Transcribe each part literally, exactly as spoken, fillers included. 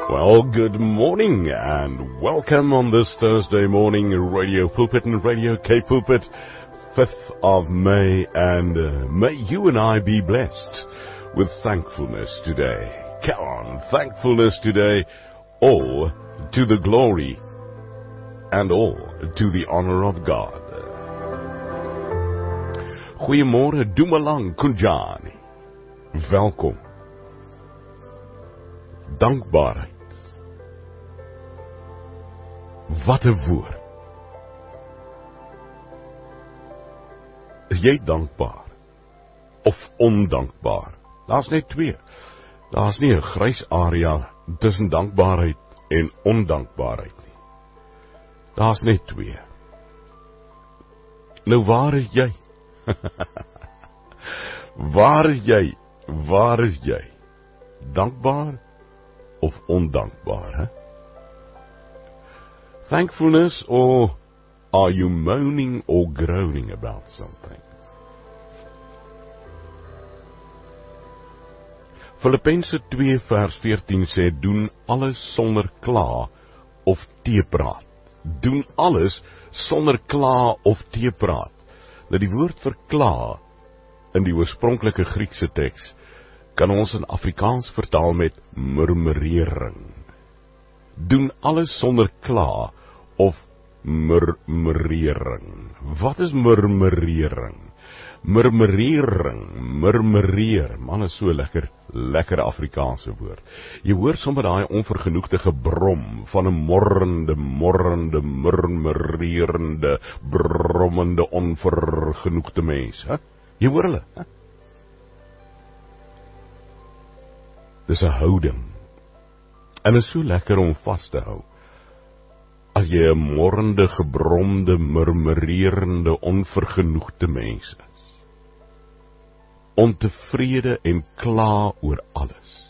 Well, good morning and welcome on this Thursday morning, Radio Pulpit and Radio K Pulpit, fifth of May, and uh, may you and I be blessed with thankfulness today. Come on, thankfulness today, all to the glory and all to the honor of God. Goeiemorgen, Dumalang Kunjani. Welkom. Dankbaarheid. Wat 'n woord. Is jy dankbaar of ondankbaar? Daar's net twee. Daar's nie 'n grys area tussen dankbaarheid en ondankbaarheid nie. Daar's net twee. Nou waar is jy? Waar is jy? Waar is jy? Dankbaar of ondankbaar, hè? Thankfulness, or are you moaning or groaning about something? Filippense twee vers veertien sê, doen alles sonder kla of teepraat. Doen alles sonder kla of teepraat. Nou die woord vir kla in die oorspronklike Griekse teks kan ons in Afrikaans vertaal met murmurering. Doen alles sonder kla of murmurering. Wat is murmurering? Murmurering, murmureer, man is so lekker, lekker Afrikaanse woord. Jy hoor sommer daai onvergenoegde gebrom van 'n morrende, morrende, murmurerende, brommende, onvergenoegde mens, hè? Jy hoor hulle, hè? Dis 'n houding. En is so lekker om vas te hou. As jy 'n morrende, gebromde, murmurerende, onvergenoegde mens is. Ontevrede en kla oor alles.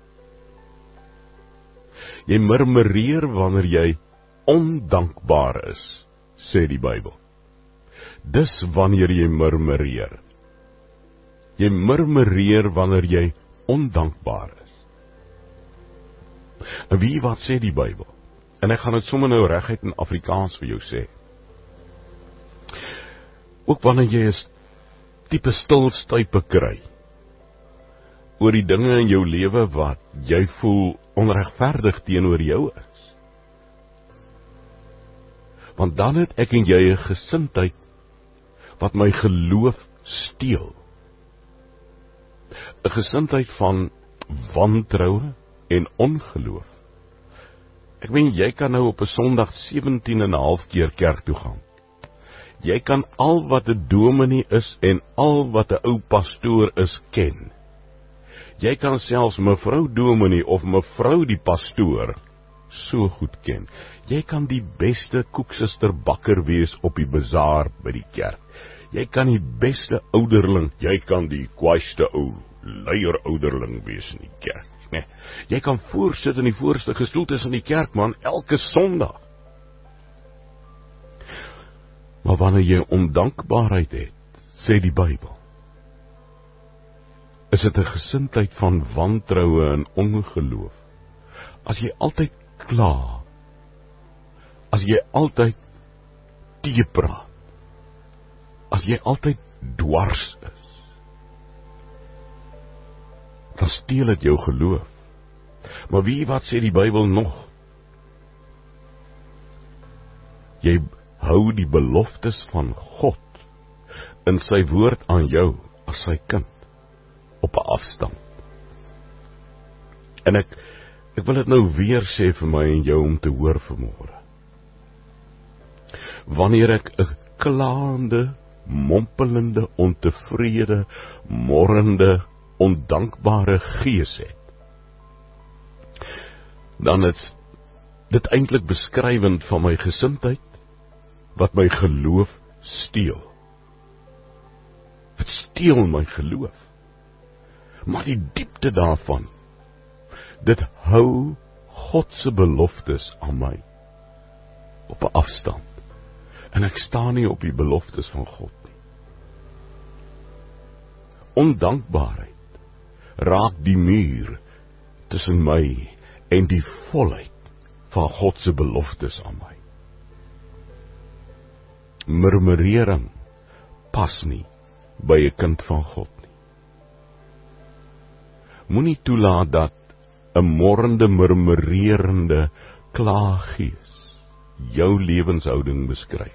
Jy murmureer wanneer jy ondankbaar is, sê die Bybel. Dis wanneer jy murmureer. Jy murmureer wanneer jy ondankbaar is. En wie wat sê die Bybel? En ek gaan dit sommer nou reguit in Afrikaans vir jou sê. Ook wanneer jy 'n tipe stilstype kry oor die dinge in jou lewe wat jy voel onregverdig teenoor jou is. Want dan het ek en jy 'n gesindheid wat my geloof steel. 'n Gesindheid van wantroue en ongeloof. Ek meen, jy kan nou op 'n Sondag sewentien en 'n half keer kerk toe gaan. Jy kan al wat 'n dominee is en al wat 'n ou pastoor is ken. Jy kan selfs mevrou dominee of mevrou die pastoor so goed ken. Jy kan die beste koeksuster bakker wees op die bazaar by die kerk. Jy kan die beste ouderling, jy kan die kwaaiste ou leier ouderling wees in die kerk. Nee, jy kan voorsit in die voorste gestoeltes in die kerk, man, elke Sondag. Maar wanneer jy ondankbaarheid het, sê die Bybel, is dit 'n gesindheid van wantroue en ongeloof. As jy altyd kla, as jy altyd teepraat, as jy altyd dwars is, dan steel dit jou geloof. Maar wie wat sê die Bybel nog? Jy hou die beloftes van God in sy woord aan jou as sy kind op 'n afstand. En ek ek wil dit nou weer sê vir my en jou om te hoor vanmôre. Wanneer ek 'n klaande, mompelende, ontevrede, morrende, ondankbare gees het, dan is dit eintlik beskrywend van my gesindheid wat my geloof steel. Dit steel my geloof. Maar die diepte daarvan, dit hou God se beloftes aan my op 'n afstand. En ek staan nie op die beloftes van God nie. Ondankbaarheid raak die muur tussen my en die volheid van God se beloftes aan my. Murmurering pas nie by 'n kind van God nie. Moenie toelaat dat 'n morrende, murmurerende klaaggees jou lewenshouding beskryf.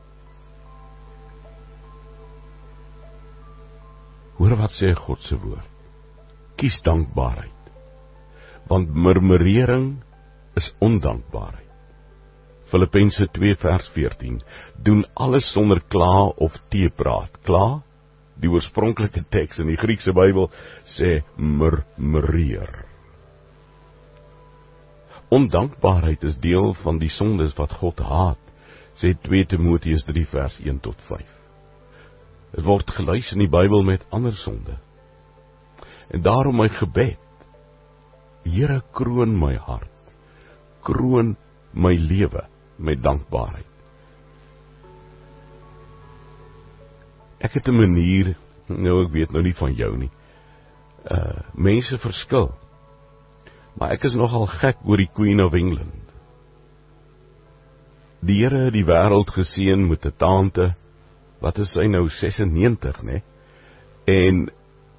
Hoor wat sê God se woord. Kies dankbaarheid, want murmurering is ondankbaarheid. Filippense twee vers veertien, doen alles sonder kla of teepraat. Kla, die oorspronklike teks in die Griekse Bybel, sê murmureer. Ondankbaarheid is deel van die sondes wat God haat, sê twee Timoteus drie vers een tot vyf. Het word gelys in die Bybel met ander sonde. En daarom my gebed, Here, kroon my hart, kroon my lewe met dankbaarheid. Ek het 'n manier, nou ek weet nou nie van jou nie, uh, mense verskil, maar ek is nogal gek oor die Queen of England. Die Here het die wêreld geseën met 'n tante, wat is sy nou, ses en negentig, né? En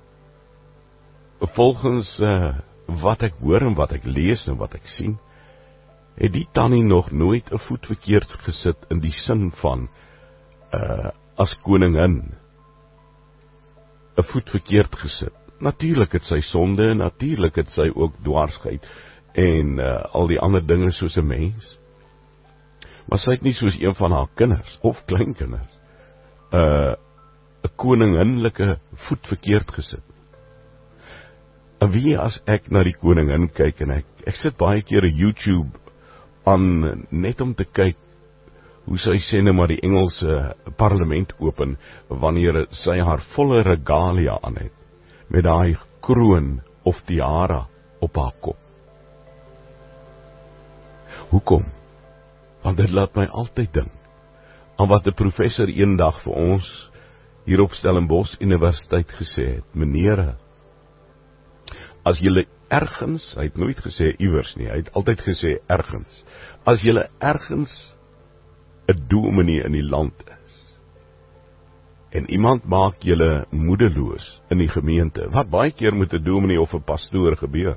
volgens uh, wat ek hoor en wat ek lees en wat ek sien, het die tannie nog nooit 'n voet verkeerd gesit in die sin van uh, as koningin 'n voet verkeerd gesit. Natuurlik het sy sonde, natuurlik het sy ook dwarsheid en uh, al die ander dinge soos 'n mens. Maar sy het nie soos een van haar kinders of kleinkinders 'n uh, 'n koninginlike voet verkeerd gesit. En wie as ek na die koningin kyk en ek ek sit baie keer 'n YouTube aan net om te kyk hoe sy sê nou maar die Engelse parlement open wanneer sy haar volle regalia aan het met daai kroon of tiara op haar kop. Hoekom? Want dit laat my altyd dink aan wat 'n professor eendag vir ons hier op Stellenbosch Universiteit gesê het. Menere, as julle ergens, hy het nooit gesê iewers nie, hy het altyd gesê ergens, as julle ergens 'n dominee in die land is, en iemand maak julle moedeloos in die gemeente, wat baie keer met 'n dominee of 'n pastoor gebeur,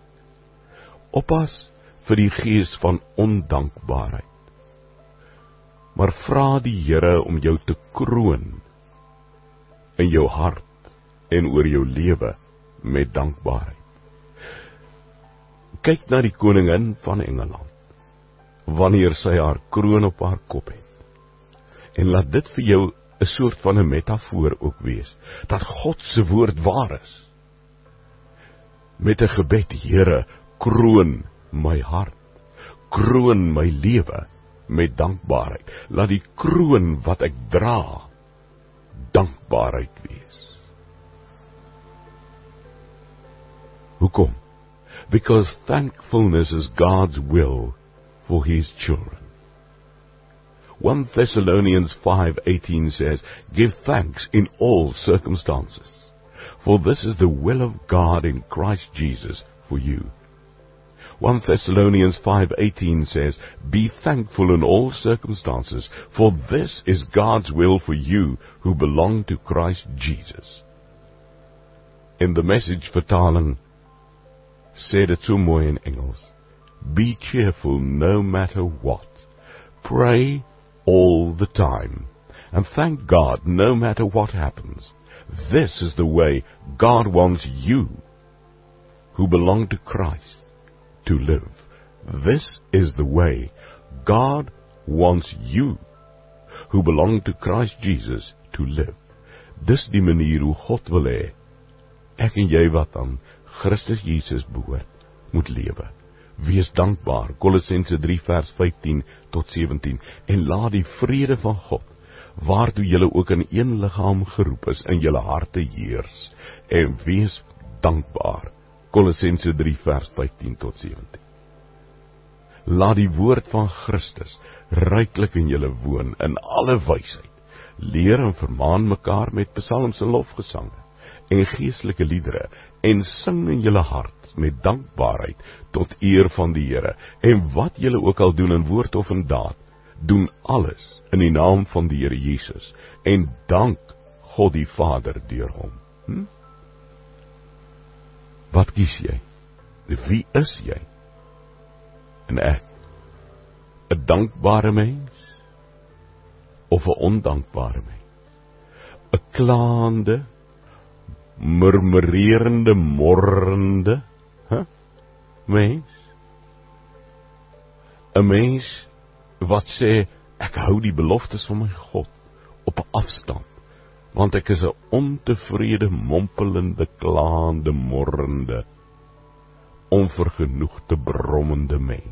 oppas vir die gees van ondankbaarheid, maar vra die Here om jou te kroon in jou hart en oor jou lewe met dankbaarheid. Kyk na die koningin van Engeland, wanneer sy haar kroon op haar kop het. En laat dit vir jou 'n soort van 'n metafoor ook wees, dat God se woord waar is. Met 'n gebed, Here, kroon my hart, kroon my lewe met dankbaarheid. Laat die kroon wat ek dra, dankbaarheid wees. Hoekom? Because thankfulness is God's will for His children. First Thessalonians five eighteen says, give thanks in all circumstances, for this is the will of God in Christ Jesus for you. First Thessalonians five eighteen says, be thankful in all circumstances, for this is God's will for you who belong to Christ Jesus. In the Message vertaling sê dit so mooi in Engels, be cheerful no matter what, pray all the time, and thank God no matter what happens. This is the way God wants you, who belong to Christ, to live. This is the way God wants you, who belong to Christ Jesus, to live. Dis die manier hoe God wil hê ek en jy wat aan Christus Jesus behoort, moet lewe. Wees dankbaar, Kolossense drie vers vyftien tot sewentien, en laat die vrede van God, waartoe julle ook in een liggaam geroep is, in julle harte heers, en wees dankbaar, Kolossense drie vers vyftien tot sewentien. Laat die woord van Christus ryklik in julle woon, in alle wysheid, leer en vermaan mekaar met psalms en lofgesange, en geestelike liedere, en sing in julle hart met dankbaarheid tot eer van die Here. En wat julle ook al doen in woord of in daad, doen alles in die naam van die Here Jesus, en dank God die Vader deur hom. Hm? Wat kies jy? Wie is jy? En ek, 'n dankbare mens of 'n ondankbare mens? 'n klaande, murmurerende, morrende huh? mens? 'n mens wat sê, ek hou die beloftes van my God op 'n afstand, want ek is 'n ontevrede, mompelende, klaande, morrende, onvergenoegde, brommende mens.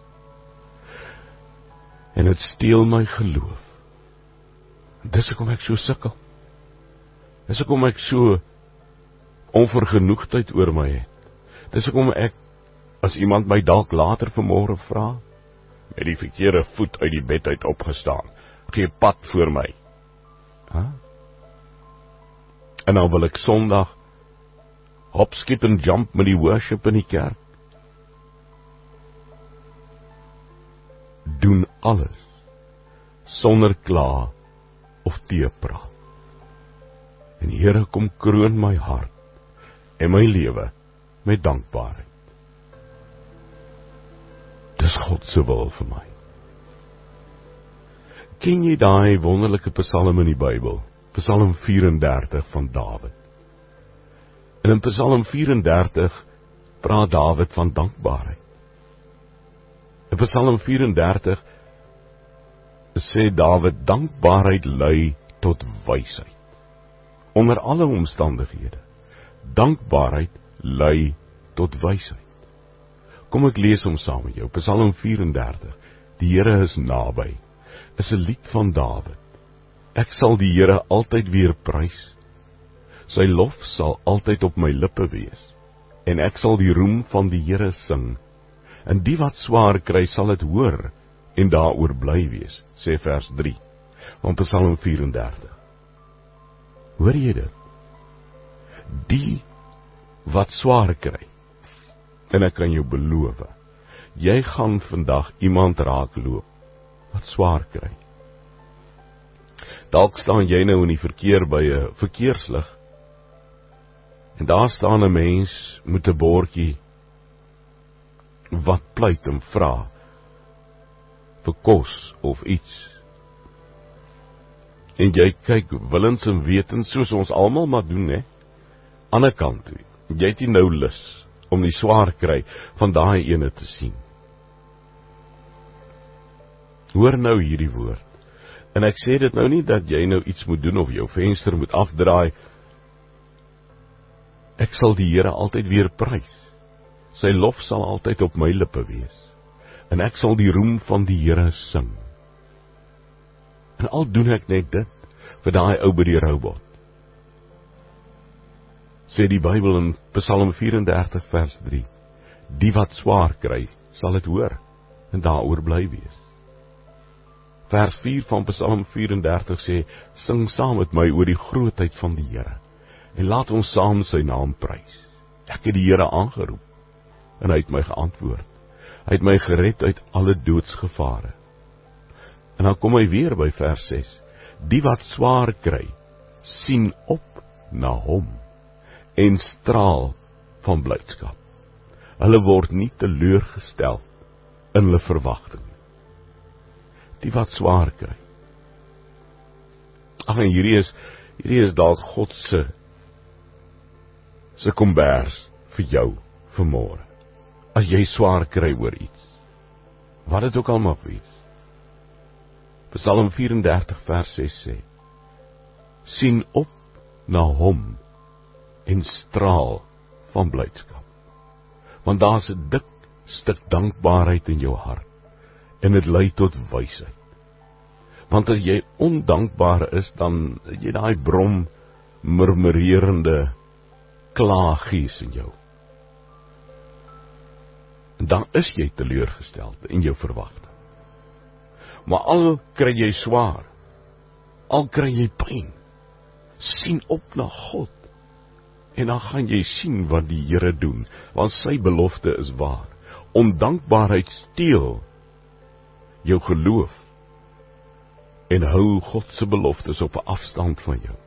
En het steel my geloof. Dis hoekom ek so sukkel. Dis hoekom ek so onvergenoegdheid oor my het. Dis hoekom ek, as iemand my dalk later vanmôre vra, met die verkeerde voet uit die bed uit opgestaan, gee pad voor my. Huh? En dan wil ek Sondag hop, skip en jump met die worship in die kerk. Doen alles sonder kla of teepraat. En die Here kom kroon my hart en my lewe met dankbaarheid. Dis God se wil vir my. Ken jy daai wonderlike psalm in die Bybel? Psalm vyf-en-dertig van Dawid. En in Psalm vyf-en-dertig praat Dawid van dankbaarheid. In Psalm vyf-en-dertig sê Dawid, dankbaarheid lei tot wysheid. Onder alle omstandighede. Dankbaarheid lei tot wysheid. Kom ek lees hom saam met jou. Psalm vyf-en-dertig. Die Here is naby. Is 'n lied van Dawid. Ek sal die Here altyd weer prys. Sy lof sal altyd op my lippe wees. En ek sal die roem van die Here sing. En die wat swaar kry sal dit hoor en daaroor bly wees, sê vers drie van Psalm vyf-en-dertig. Hoor jy dit? Die wat swaar kry. En ek kan jou beloof, jy gaan vandag iemand raakloop wat swaar kry. Dalk staan jy nou in die verkeer by 'n verkeerslig en daar staan 'n mens met 'n bordjie wat pleit en vra vir kos of iets. En jy kyk willens en wetens soos ons almal maar doen, hè? Ander kant toe. Jy het nie nou lus om die swaar kry van daai ene te sien. Hoor nou hierdie woord. En ek sê dit nou nie dat jy nou iets moet doen of jou venster moet afdraai. Ek sal die Here altyd weer prys. Sy lof sal altyd op my lippe wees. En ek sal die roem van die Here sing. En al doen ek net dit vir daai ou by die robot. Sê die Bybel in Psalm vyf-en-dertig vers drie. Die wat swaar kry, sal dit hoor en daaroor bly wees. Vers vier van Psalm vyf-en-dertig sê, sing saam met my oor die grootheid van die Here en laat ons saam sy naam prys. Ek het die Here aangeroep en hy het my geantwoord. Hy het my gered uit alle doodsgevare. En dan kom hy weer by vers ses. Die wat swaar kry, sien op na hom en straal van blydskap. Hulle word nie teleurgestel in hulle verwagting. Die wat swaar kry. Ag, en hierdie is hierdie is dalk God se se kombers vir jou vanmôre. As jy swaar kry oor iets, wat dit ook al mag wees. Psalm vyf-en-dertig vers ses sê, sien op na hom en straal van blydskap. Want daar's 'n dik stuk dankbaarheid in jou hart en dit lei tot wysheid. Want as jy ondankbaar is, dan het jy daai brom, murmurerende klaaggees in jou. En dan is jy teleurgesteld in jou verwagting. Maar al kry jy swaar, al kry jy pyn, sien op na God En dan gaan jy sien wat die Here doen, want sy belofte is waar. Ondankbaarheid steel jou geloof en hou God se beloftes op 'n afstand van jou.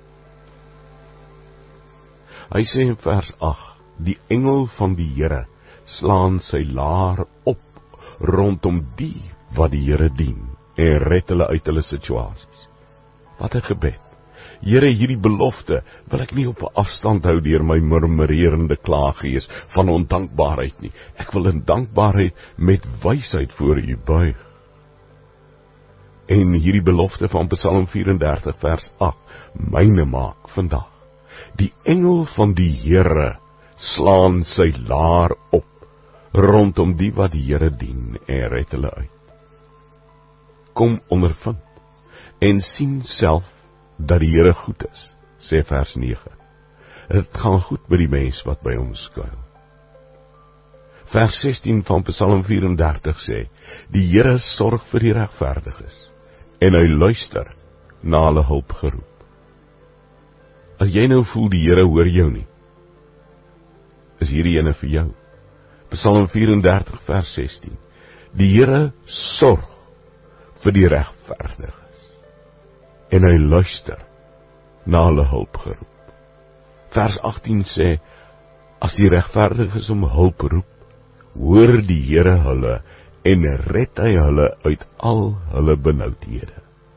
Hy sê in vers agt, die engel van die Here slaan sy laar op rondom die wat die Here dien en red hulle uit hulle situasies. Wat 'n gebed. Here, hierdie belofte wil ek nie op 'n afstand hou deur my murmurerende klaaggees van ondankbaarheid nie. Ek wil in dankbaarheid met wysheid voor U buig. En hierdie belofte van Psalm vyf en dertig vers agt, myne maak vandag. Die engel van die Here slaan sy laar op rondom die wat die Here dien en red hulle uit. Kom ondervind en sien self dat die Here goed is, sê vers negen. Het gaan goed met die mens wat by hom skuil. Vers sestien van Psalm vyf en dertig sê, die Here sorg vir die regverdiges en hy luister na hulle hulpgeroep. As jy nou voel die Here hoor jou nie, is hierdie ene vir jou. Psalm vyf en dertig vers sestien. Die Here sorg vir die regverdiges en hy luister na hulle hulpgeroep. Vers agttien sê, as die regverdiges om hulp roep, hoor die Here hulle en red hy hulle uit al hulle benoudhede.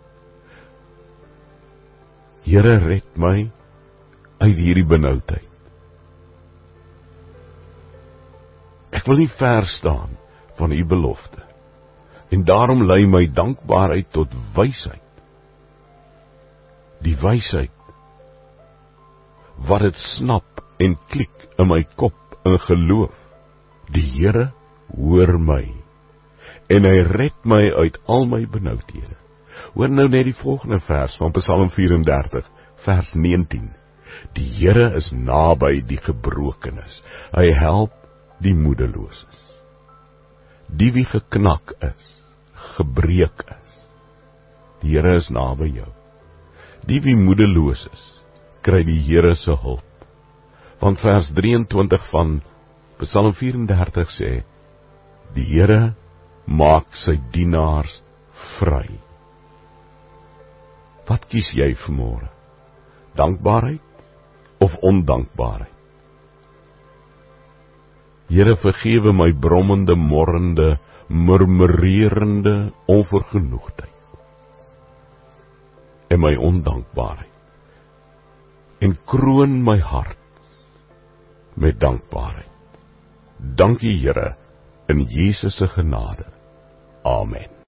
Here, red my uit hierdie benoudheid. Ek wil nie ver staan van U belofte, en daarom lei my dankbaarheid tot wysheid. Die wysheid wat het snap en klik in my kop in geloof. Die Here hoor my en hy red my uit al my benoudhede. Hoor nou net die volgende vers van Psalm vyf en dertig vers negentien. Die Here is naby die gebrokenes. Hy help die moedeloses. Die wie geknak is, gebreek is. Die Here is naby jou. Die wie moedeloos is, kry die Here se hulp. Want vers drieëntwintig van Psalm vyf en dertig sê, die Here maak sy dienaars vry. Wat kies jy vanmôre? Dankbaarheid of ondankbaarheid? Here, vergewe my brommende, morrende, murmurerende onvergenoegdheid en my ondankbaarheid, en kroon my hart met dankbaarheid. Dankie Here, in Jesus se genade. Amen.